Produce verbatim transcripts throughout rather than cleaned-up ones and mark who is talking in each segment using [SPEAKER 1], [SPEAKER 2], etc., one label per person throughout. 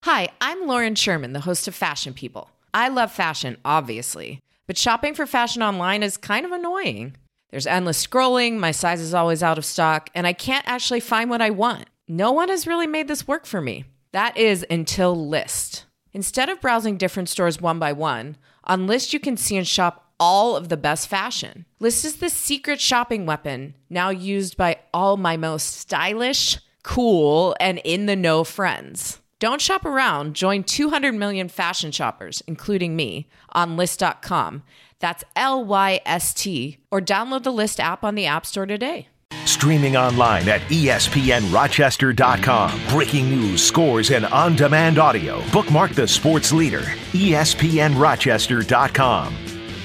[SPEAKER 1] Hi, I'm Lauren Sherman, the host of Fashion People. I love fashion, obviously, but shopping for fashion online is kind of annoying. There's endless scrolling, my size is always out of stock, and I can't actually find what I want. No one has really made this work for me. That is until Lyst. Instead of browsing different stores one by one, on Lyst you can see and shop all of the best fashion. Lyst is the secret shopping weapon, now used by all my most stylish, cool, and in-the-know friends. Don't shop around. Join two hundred million fashion shoppers, including me, on Lyst dot com. That's L Y S T, or download the Lyst app on the App Store today.
[SPEAKER 2] Streaming online at E S P N Rochester dot com. Breaking news, scores, and on-demand audio. Bookmark the sports leader, E S P N Rochester dot com.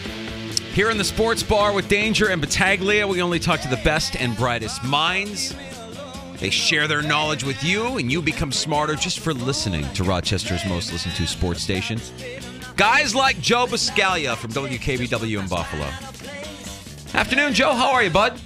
[SPEAKER 3] Here in the Sports Bar with Danger and Battaglia, we only talk to the best and brightest minds. They share their knowledge with you, and you become smarter just for listening to Rochester's most listened to sports station. Guys like Joe Buscaglia from W K B W in Buffalo. Afternoon, Joe. How are you, bud?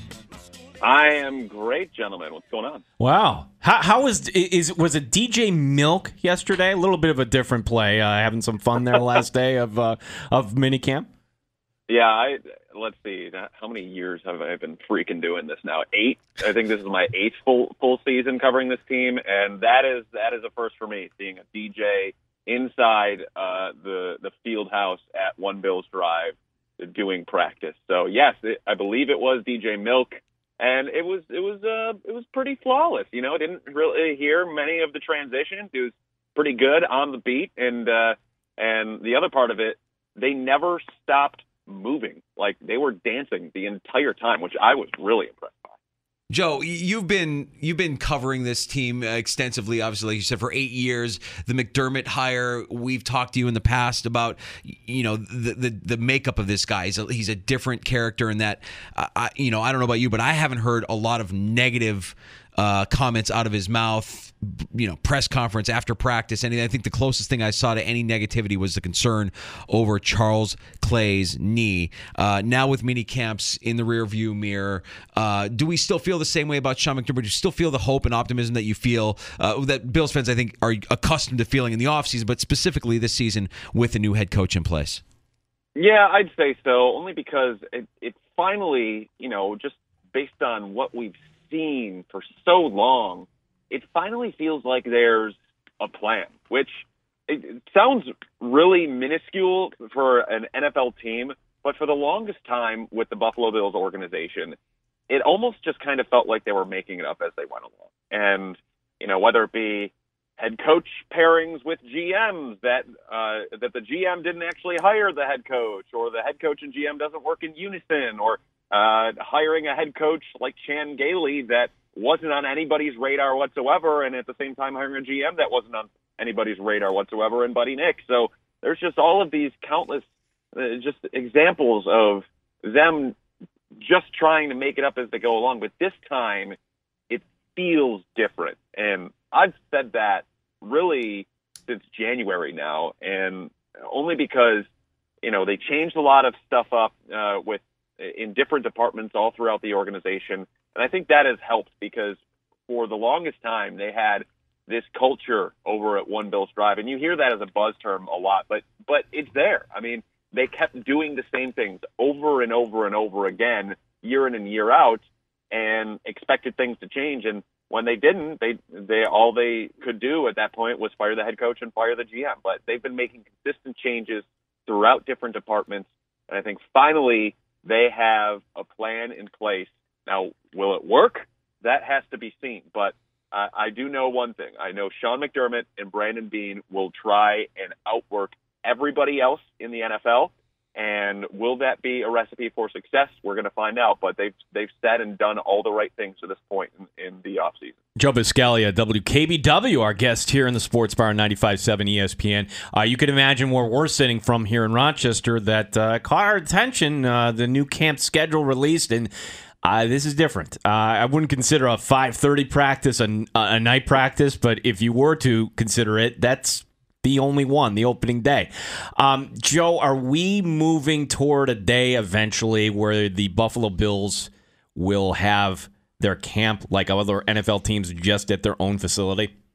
[SPEAKER 4] I am great, gentlemen. What's going on?
[SPEAKER 5] Wow. How, how was is was it D J Milk yesterday? A little bit of a different play. Uh, having some fun there last day of uh, of minicamp.
[SPEAKER 4] Yeah, I let's see. How many years have I been freaking doing this now? Eight. I think this is my eighth full full season covering this team, and that is that is a first for me. Seeing a D J inside uh, the the field house at One Bills Drive doing practice. So yes, it, I believe it was D J Milk, and it was it was uh, it was pretty flawless. You know, I didn't really hear many of the transitions. It was pretty good on the beat, and uh, and the other part of it, they never stopped moving. Like, they were dancing the entire time, which I was really impressed by.
[SPEAKER 3] Joe, you've been you've been covering this team extensively, obviously, like you said, for eight years. The McDermott hire, we've talked to you in the past about, you know, the the, the makeup of this guy. He's a, he's a different character in that, uh, I, you know, I don't know about you, but I haven't heard a lot of negative uh, comments out of his mouth, you know, press conference after practice. Anything. I think the closest thing I saw to any negativity was the concern over Charles Clay's knee. Uh, now with mini camps in the rearview mirror, uh, do we still feel the same way about Sean McDermott? Do you still feel the hope and optimism that you feel uh, that Bills fans, I think, are accustomed to feeling in the offseason, but specifically this season with the new head coach in place?
[SPEAKER 4] Yeah, I'd say so, only because it, it finally, you know, just based on what we've seen for so long, it finally feels like there's a plan, which it, it sounds really minuscule for an N F L team, but for the longest time with the Buffalo Bills organization, it almost just kind of felt like they were making it up as they went along. And, you know, whether it be head coach pairings with G Ms that uh, that the G M didn't actually hire the head coach, or the head coach and G M doesn't work in unison, or uh, hiring a head coach like Chan Gailey that wasn't on anybody's radar whatsoever, and at the same time hiring a G M that wasn't on anybody's radar whatsoever, and Buddy Nick. So there's just all of these countless uh, just examples of them just trying to make it up as they go along. But this time, it feels different. And I've said that really since January now, and only because, you know, they changed a lot of stuff up uh, with in different departments all throughout the organization. And I think that has helped, because for the longest time they had this culture over at One Bills Drive, and you hear that as a buzz term a lot, but but it's there. I mean, they kept doing the same things over and over and over again, year in and year out, and expected things to change. And when they didn't, they they all they could do at that point was fire the head coach and fire the G M. But they've been making consistent changes throughout different departments, and I think finally they have a plan in place. Now, will it work? That has to be seen. But uh, I do know one thing. I know Sean McDermott and Brandon Beane will try and outwork everybody else in the N F L. And will that be a recipe for success? We're going to find out. But they've they've said and done all the right things to this point in, in the offseason.
[SPEAKER 5] Joe Buscaglia, W K B W, our guest here in the Sports Bar, ninety-five point seven E S P N. Uh, you can imagine where we're sitting from here in Rochester that uh, caught our attention, uh, the new camp schedule released, and uh, this is different. Uh, I wouldn't consider a five thirty practice a, a night practice, but if you were to consider it, that's the only one, the opening day. Um, Joe, are we moving toward a day eventually where the Buffalo Bills will have their camp like other N F L teams just at their own facility?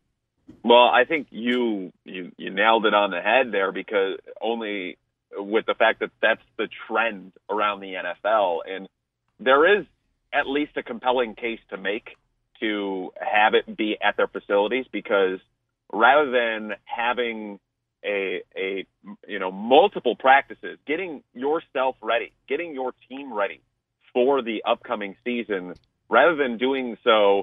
[SPEAKER 4] Well, I think you, you you nailed it on the head there, because only with the fact that that's the trend around the N F L. And there is at least a compelling case to make to have it be at their facilities, because rather than having a, a you know, multiple practices, getting yourself ready, getting your team ready for the upcoming season, rather than doing so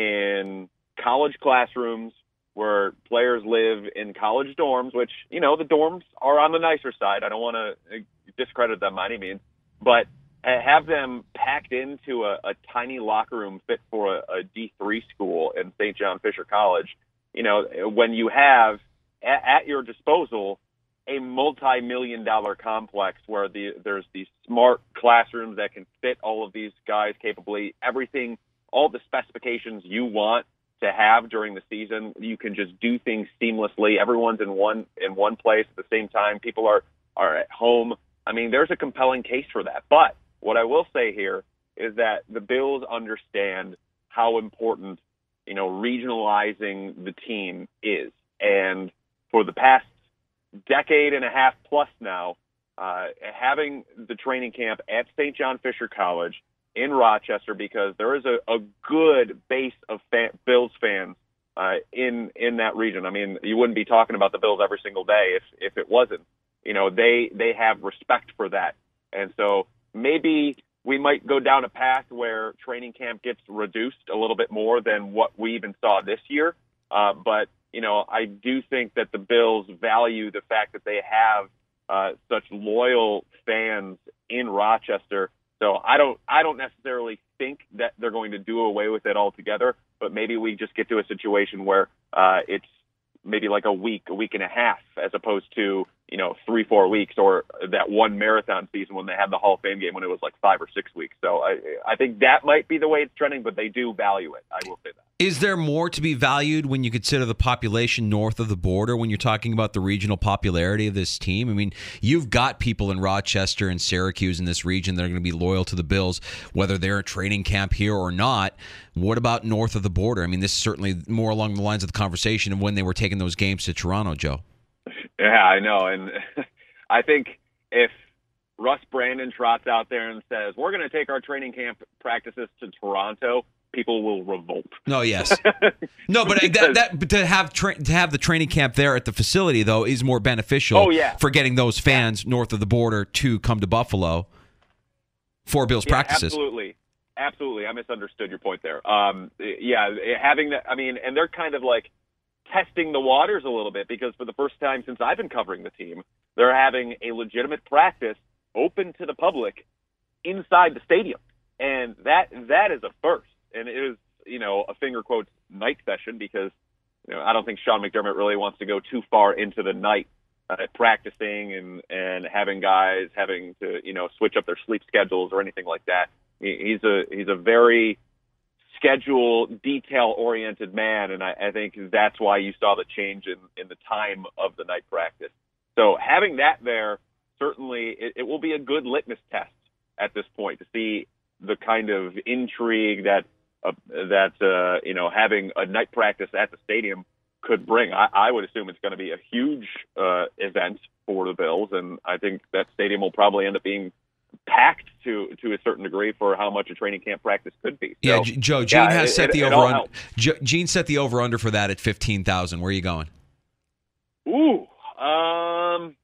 [SPEAKER 4] in college classrooms where players live in college dorms, which, you know, the dorms are on the nicer side. I don't want to discredit them by any means, but have them packed into a, a tiny locker room fit for a, a D three school in Saint John Fisher College. You know, when you have at, at your disposal a multi-million dollar complex where the, there's these smart classrooms that can fit all of these guys capably, everything, all the specifications you want to have during the season. You can just do things seamlessly. Everyone's in one in one place at the same time. People are are at home. I mean, there's a compelling case for that. But what I will say here is that the Bills understand how important, you know, regionalizing the team is. And for the past decade and a half plus now, uh, having the training camp at Saint John Fisher College in Rochester, because there is a, a good base of fan, Bills fans uh, in in that region. I mean, you wouldn't be talking about the Bills every single day if if it wasn't. You know, they they have respect for that, and so maybe we might go down a path where training camp gets reduced a little bit more than what we even saw this year. Uh, but you know, I do think that the Bills value the fact that they have uh, such loyal fans in Rochester. So I don't, I don't necessarily think that they're going to do away with it altogether, but maybe we just get to a situation where uh, it's maybe like a week, a week and a half, as opposed to, you know, three, four weeks, or that one marathon season when they had the Hall of Fame game when it was like five or six weeks. So I, I think that might be the way it's trending, but they do value it. I will say that.
[SPEAKER 3] Is there more to be valued when you consider the population north of the border, when you're talking about the regional popularity of this team? I mean, you've got people in Rochester and Syracuse in this region that are going to be loyal to the Bills, whether they're at training camp here or not. What about north of the border? I mean, this is certainly more along the lines of the conversation of when they were taking those games to Toronto, Joe.
[SPEAKER 4] Yeah, I know. And I think if Russ Brandon trots out there and says, we're going to take our training camp practices to Toronto, people will revolt.
[SPEAKER 3] No, yes. No, but that, that but to have tra- to have the training camp there at the facility, though, is more beneficial
[SPEAKER 4] oh, yeah.
[SPEAKER 3] for getting those fans yeah. north of the border to come to Buffalo for Bills
[SPEAKER 4] yeah,
[SPEAKER 3] practices.
[SPEAKER 4] Absolutely. Absolutely. I misunderstood your point there. Um, yeah, having that, I mean, and they're kind of like testing the waters a little bit, because for the first time since I've been covering the team, they're having a legitimate practice open to the public inside the stadium. And that that is a first. And it is, you know, a finger quotes night session, because, you know, I don't think Sean McDermott really wants to go too far into the night uh, practicing and, and having guys having to, you know, switch up their sleep schedules or anything like that. He's a he's a very schedule, detail-oriented man, and I, I think that's why you saw the change in, in the time of the night practice. So having that there, certainly it, it will be a good litmus test at this point to see the kind of intrigue that uh, that uh, you know, having a night practice at the stadium could bring. I, I would assume it's going to be a huge uh, event for the Bills, and I think that stadium will probably end up being packed to to a certain degree for how much a training camp practice could be. So,
[SPEAKER 3] yeah, Joe, Gene
[SPEAKER 4] yeah,
[SPEAKER 3] has
[SPEAKER 4] it,
[SPEAKER 3] set
[SPEAKER 4] it,
[SPEAKER 3] the
[SPEAKER 4] it
[SPEAKER 3] over under.
[SPEAKER 4] helps.
[SPEAKER 3] Gene set the over under for that at fifteen thousand. Where are you going?
[SPEAKER 4] Ooh, um,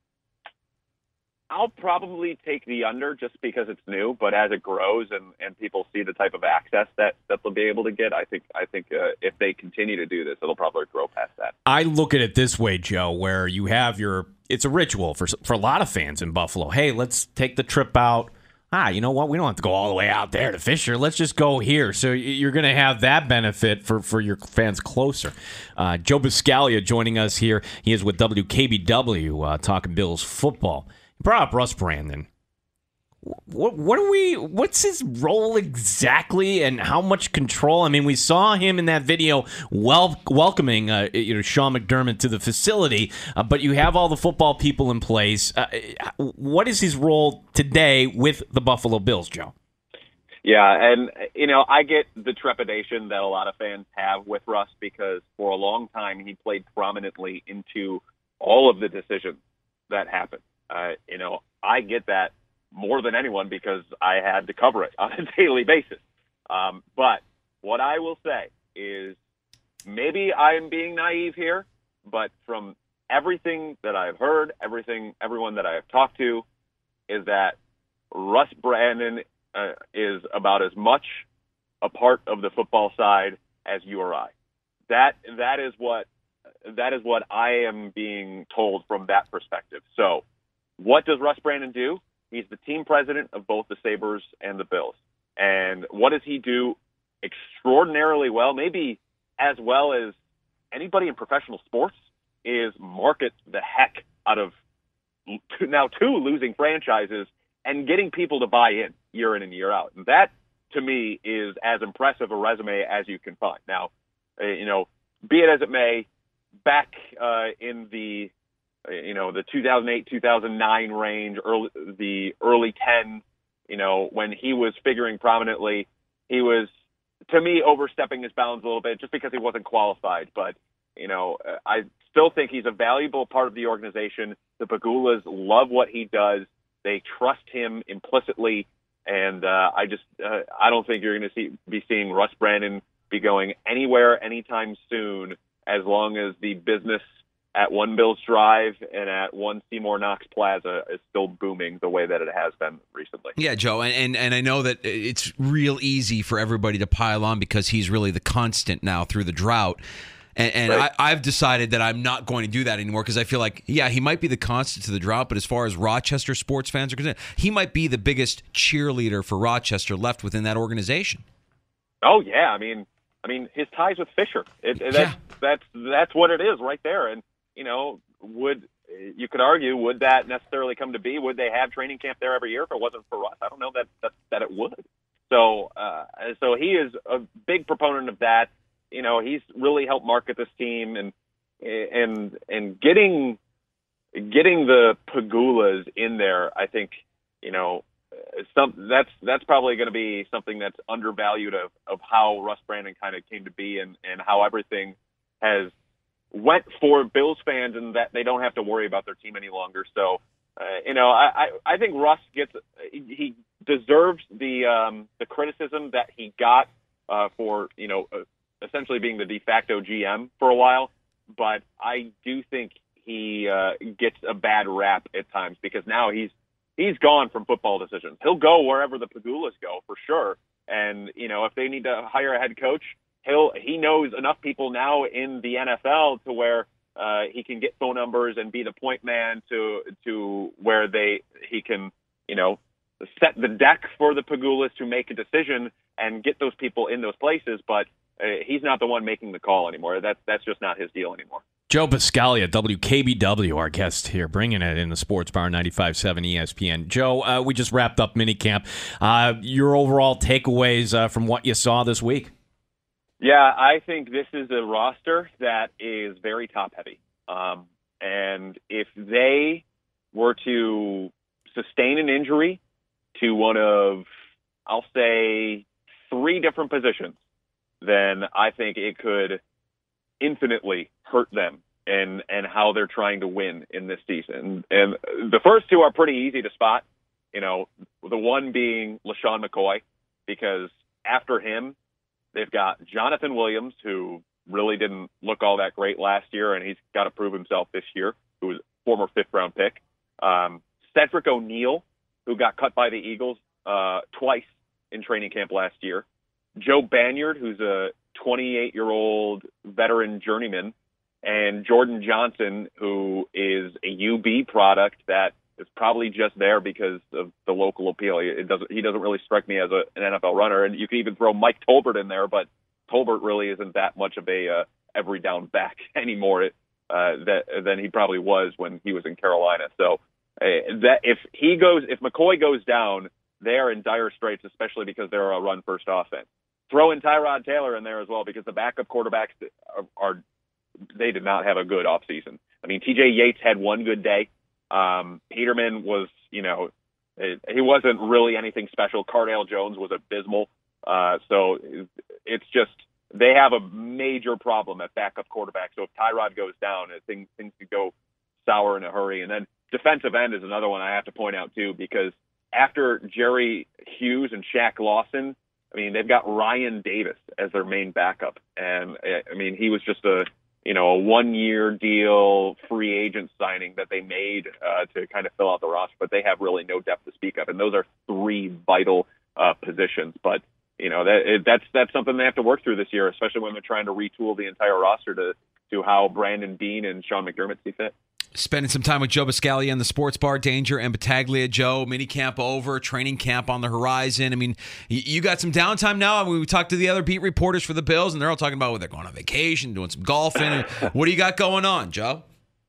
[SPEAKER 4] I'll probably take the under just because it's new. But as it grows and, and people see the type of access that, that they'll be able to get, I think I think uh, if they continue to do this, it'll probably grow past that.
[SPEAKER 5] I look at it this way, Joe, where you have your it's a ritual for for a lot of fans in Buffalo. Hey, let's take the trip out. Ah, you know what? We don't have to go all the way out there to Fisher. Let's just go here. So you're going to have that benefit for, for your fans closer. Uh, Joe Buscaglia joining us here. He is with W K B W, uh, talking Bills football. He brought up Russ Brandon. What what are we? What's his role exactly, and how much control? I mean, we saw him in that video wel- welcoming uh, you know Sean McDermott to the facility, uh, but you have all the football people in place. Uh, what is his role today with the Buffalo Bills, Joe?
[SPEAKER 4] Yeah, and, you know, I get the trepidation that a lot of fans have with Russ because for a long time he played prominently into all of the decisions that happened. Uh, you know, I get that more than anyone because I had to cover it on a daily basis. Um, but what I will say is maybe I'm being naive here, but from everything that I've heard, everything, everyone that I have talked to, is that Russ Brandon uh, is about as much a part of the football side as you or I. That that is what that is what I am being told from that perspective. So, what does Russ Brandon do? He's the team president of both the Sabres and the Bills. And what does he do extraordinarily well, maybe as well as anybody in professional sports, is market the heck out of now two losing franchises and getting people to buy in year in and year out. And that, to me, is as impressive a resume as you can find. Now, uh, you know, be it as it may, back uh, in the, uh, you know, the two thousand eight, two thousand nine range, early, the early tens, you know, when he was figuring prominently, he was, to me, overstepping his bounds a little bit just because he wasn't qualified. But, you know, I still think he's a valuable part of the organization. The Pegulas love what he does. They trust him implicitly. And uh, I just, uh, I don't think you're going to see be seeing Russ Brandon be going anywhere anytime soon, as long as the business at One Bills Drive and at One Seymour Knox Plaza is still booming the way that it has been recently.
[SPEAKER 3] Yeah, Joe, and, and and I know that it's real easy for everybody to pile on because he's really the constant now through the drought. And, and
[SPEAKER 4] Right.
[SPEAKER 3] I, I've decided that I'm not going to do that anymore because I feel like, yeah, he might be the constant to the drought, but as far as Rochester sports fans are concerned, he might be the biggest cheerleader for Rochester left within that organization.
[SPEAKER 4] Oh yeah, I mean, I mean his ties with Fisher. It, it, that's,
[SPEAKER 3] Yeah.
[SPEAKER 4] that's that's what it is right there. And you know, would you could argue would that necessarily come to be? Would they have training camp there every year if it wasn't for Russ? I don't know that that, that it would. So uh, so he is a big proponent of that. You know, he's really helped market this team, and and and getting getting the Pegulas in there. I think you know some that's that's probably going to be something that's undervalued of of how Russ Brandon kind of came to be, and and how everything has went for Bills fans, and that they don't have to worry about their team any longer. So, uh, you know, I, I I think Russ gets he deserves the um, the criticism that he got uh, for you know. Uh, essentially being the de facto G M for a while, but I do think he uh, gets a bad rap at times because now he's he's gone from football decisions. He'll go wherever the Pegulas go for sure, and you know if they need to hire a head coach, he'll he knows enough people now in the N F L to where uh, he can get phone numbers and be the point man to to where they he can you know set the deck for the Pegulas to make a decision and get those people in those places, but Uh, he's not the one making the call anymore. That's that's just not his deal anymore.
[SPEAKER 5] Joe Biscaglia, W K B W, our guest here, bringing it in the Sports Bar ninety-five point seven E S P N. Joe, uh, we just wrapped up minicamp. Uh, your overall takeaways uh, from what you saw this week?
[SPEAKER 4] Yeah, I think this is a roster that is very top-heavy. Um, and if they were to sustain an injury to one of, I'll say, three different positions, then I think it could infinitely hurt them and, and how they're trying to win in this season. And the first two are pretty easy to spot, you know, the one being LaShawn McCoy, because after him, they've got Jonathan Williams, who really didn't look all that great last year, and he's got to prove himself this year, who was a former fifth-round pick. Um, Cedric O'Neal, who got cut by the Eagles uh, twice in training camp last year. Joe Banyard, who's a twenty-eight-year-old veteran journeyman, and Jordan Johnson, who is a U B product that is probably just there because of the local appeal. It doesn't, he doesn't really strike me as a, an N F L runner, and you can even throw Mike Tolbert in there, but Tolbert really isn't that much of a uh, every down back anymore uh, that, than he probably was when he was in Carolina. So uh, that if he goes, if McCoy goes down, they are in dire straits, especially because they're a run-first offense. Throw in Tyrod Taylor in there as well, because the backup quarterbacks are, are they did not have a good offseason. I mean, T J Yates had one good day. Um, Peterman was, you know, it, he wasn't really anything special. Cardale Jones was abysmal. Uh, so it's just they have a major problem at backup quarterback. So if Tyrod goes down, things things could go sour in a hurry. And then defensive end is another one I have to point out too, because after Jerry Hughes and Shaq Lawson, I mean, they've got Ryan Davis as their main backup. And I mean, he was just a, you know, a one-year deal free agent signing that they made uh, to kind of fill out the roster, but they have really no depth to speak of. And those are three vital uh, positions. But, you know, that, it, that's that's something they have to work through this year, especially when they're trying to retool the entire roster to, to how Brandon Beane and Sean McDermott see fit.
[SPEAKER 3] Spending some time with Joe Buscaglia in the Sports Bar, Danger and Battaglia. Joe, mini camp over, training camp on the horizon. I mean, you got some downtime now. I mean, we talked to the other beat reporters for the Bills, and they're all talking about whether they're going on vacation, doing some golfing. What do you got going on, Joe?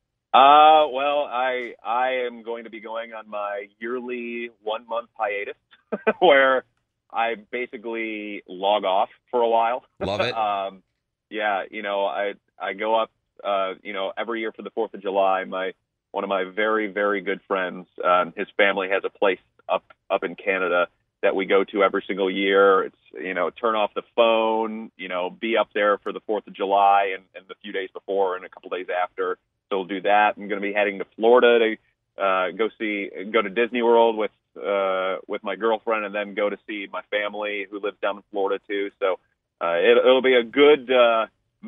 [SPEAKER 4] Uh, well, I I am going to be going on my yearly one-month hiatus where I basically log off for a while.
[SPEAKER 3] Love it.
[SPEAKER 4] um, yeah, you know, I I go up. Uh, you know, every year for the Fourth of July, my one of my very, very good friends, um, his family has a place up up in Canada that we go to every single year. It's, you know, turn off the phone, you know, be up there for the Fourth of July and, and the few days before and a couple days after. So we'll do that. I'm going to be heading to Florida to uh, go see, go to Disney World with uh, with my girlfriend, and then go to see my family who lives down in Florida too. So uh, it, it'll be a good uh,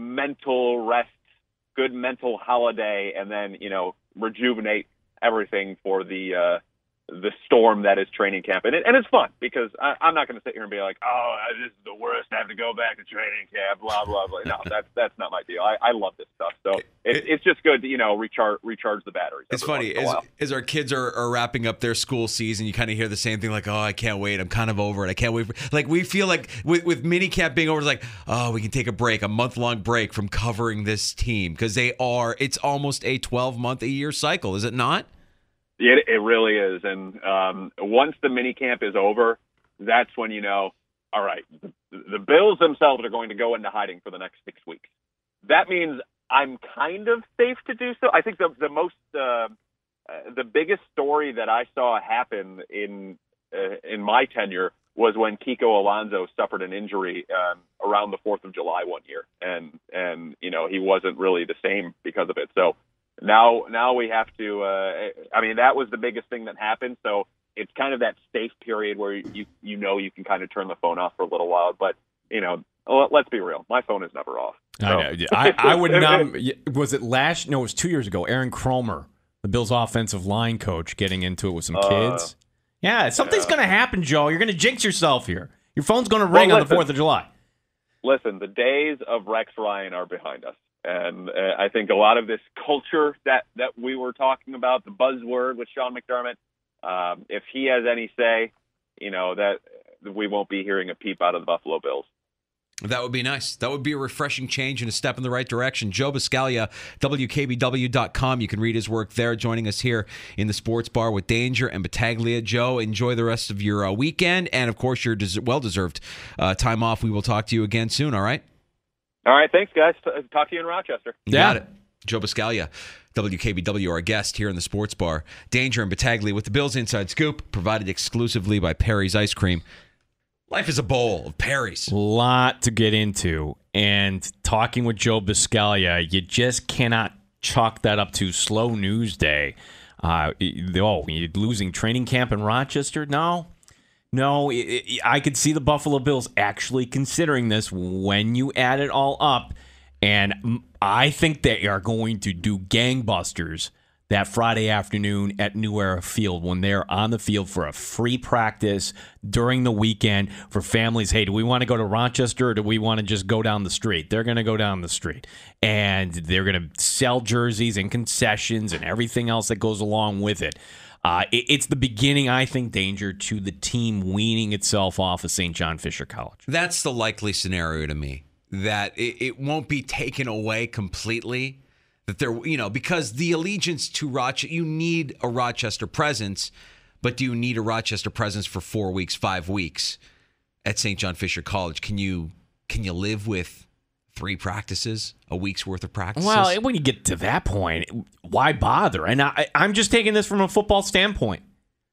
[SPEAKER 4] mental rest. Good mental holiday, and then, you know, rejuvenate everything for the uh, the storm that is training camp. And, it, and it's fun because I, I'm not going to sit here and be like, oh, this is the worst. I have to go back to training camp, blah, blah, blah. No, that's that's not my deal. I, I love this stuff. So it, it's just good to, you know, recharge recharge the batteries.
[SPEAKER 3] It's funny. As, as our kids are, are wrapping up their school season, you kind of hear the same thing like, oh, I can't wait. I'm kind of over it. I can't wait. For, like, we feel like with, with mini camp being over, it's like, oh, we can take a break, a month-long break from covering this team because they are, it's almost a twelve-month-a-year cycle, is it not?
[SPEAKER 4] It, it really is. And um, once the mini camp is over, that's when you know, all right, the, the Bills themselves are going to go into hiding for the next six weeks. That means I'm kind of safe to do so. I think the, the most, uh, uh, the biggest story that I saw happen in uh, in my tenure was when Kiko Alonso suffered an injury um, around the Fourth of July one year, and and you know he wasn't really the same because of it. So. Now, now we have to. Uh, I mean, that was the biggest thing that happened. So it's kind of that safe period where you you know you can kind of turn the phone off for a little while. But you know, let's be real. My phone is never off. So.
[SPEAKER 5] I know. I, I would not. Was it last? No, it was two years ago. Aaron Cromer, the Bills' offensive line coach, getting into it with some kids. Uh, yeah, something's yeah. going to happen, Joe. You're going to jinx yourself here. Your phone's going to ring well, listen, on the Fourth of July.
[SPEAKER 4] Listen, the days of Rex Ryan are behind us. And uh, I think a lot of this culture that, that we were talking about, the buzzword with Sean McDermott, um, if he has any say, you know, that we won't be hearing a peep out of the Buffalo Bills.
[SPEAKER 3] That would be nice. That would be a refreshing change and a step in the right direction. Joe Buscaglia, W K B W dot com. You can read his work there. Joining us here in the Sports Bar with Danger and Battaglia. Joe, enjoy the rest of your uh, weekend. And, of course, your des- well-deserved uh, time off. We will talk to you again soon, all right?
[SPEAKER 4] All right, thanks, guys. Talk to you in Rochester.
[SPEAKER 3] You yeah. got it. Joe Buscaglia, W K B W, our guest here in the Sports Bar. Danger and Battaglia with the Bills Inside Scoop, provided exclusively by Perry's Ice Cream. Life is a bowl of Perry's.
[SPEAKER 5] A lot to get into. And talking with Joe Buscaglia, you just cannot chalk that up to slow news day. Uh, oh, you're losing training camp in Rochester? No. No, it, it, I could see the Buffalo Bills actually considering this when you add it all up, and I think they are going to do gangbusters that Friday afternoon at New Era Field when they're on the field for a free practice during the weekend for families. Hey, do we want to go to Rochester or do we want to just go down the street? They're going to go down the street, and they're going to sell jerseys and concessions and everything else that goes along with it. Uh, it, it's the beginning, I think, Danger, to the team weaning itself off of Saint John Fisher College.
[SPEAKER 3] That's the likely scenario to me, that it, it won't be taken away completely. That they're, you know, because the allegiance to Rochester, you need a Rochester presence, but do you need a Rochester presence for four weeks, five weeks at Saint John Fisher College? Can you can you live with three practices, a week's worth of practices?
[SPEAKER 5] Well, when you get to that point, why bother? And I, I'm just taking this from a football standpoint.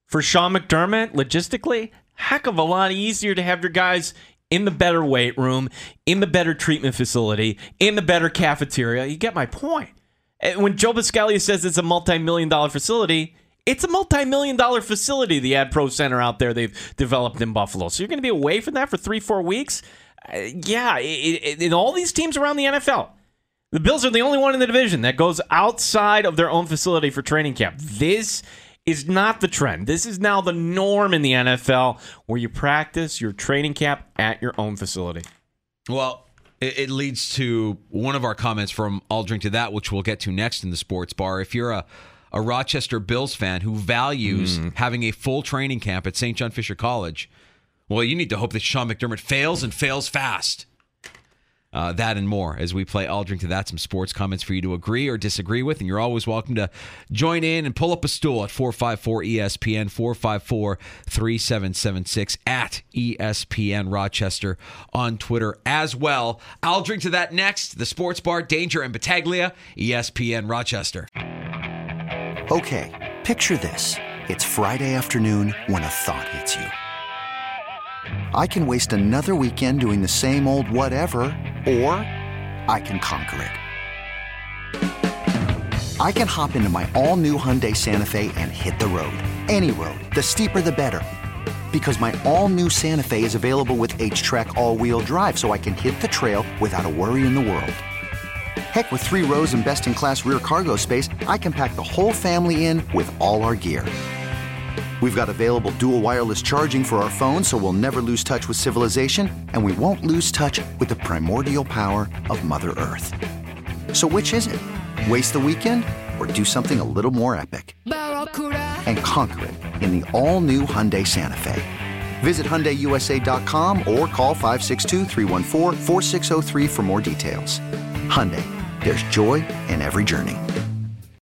[SPEAKER 5] For Sean McDermott, logistically, heck of a lot easier to have your guys in the better weight room, in the better treatment facility, in the better cafeteria. You get my point. When Joe Buscaglia says it's a multi-million dollar facility, it's a multi-million dollar facility, the Ad Pro Center out there they've developed in Buffalo. So you're going to be away from that for three, four weeks? Uh, yeah, it, it, in all these teams around the N F L, the Bills are the only one in the division that goes outside of their own facility for training camp. This is not the trend. This is now the norm in the N F L, where you practice your training camp at your own facility.
[SPEAKER 3] Well, it, it leads to one of our comments from I'll Drink to That, which we'll get to next in the sports bar. If you're a, a Rochester Bills fan who values mm. having a full training camp at Saint John Fisher College, well, you need to hope that Sean McDermott fails and fails fast. Uh, that and more as we play I'll Drink to That, some sports comments for you to agree or disagree with. And you're always welcome to join in and pull up a stool at four five four E S P N, four five four, three seven seven six, at E S P N Rochester on Twitter as well. I'll Drink to That next. The Sports Bar, Danger and Battaglia, E S P N Rochester.
[SPEAKER 6] Okay, picture this. It's Friday afternoon when a thought hits you. I can waste another weekend doing the same old whatever, or I can conquer it. I can hop into my all-new Hyundai Santa Fe and hit the road. Any road. The steeper, the better. Because my all-new Santa Fe is available with H-Track all-wheel drive, so I can hit the trail without a worry in the world. Heck, with three rows and best-in-class rear cargo space, I can pack the whole family in with all our gear. We've got available dual wireless charging for our phones, so we'll never lose touch with civilization, and we won't lose touch with the primordial power of Mother Earth. So which is it? Waste the weekend or do something a little more epic? And conquer it in the all-new Hyundai Santa Fe. Visit Hyundai U S A dot com or call five six two, three one four, four six zero three for more details. Hyundai, there's joy in every journey.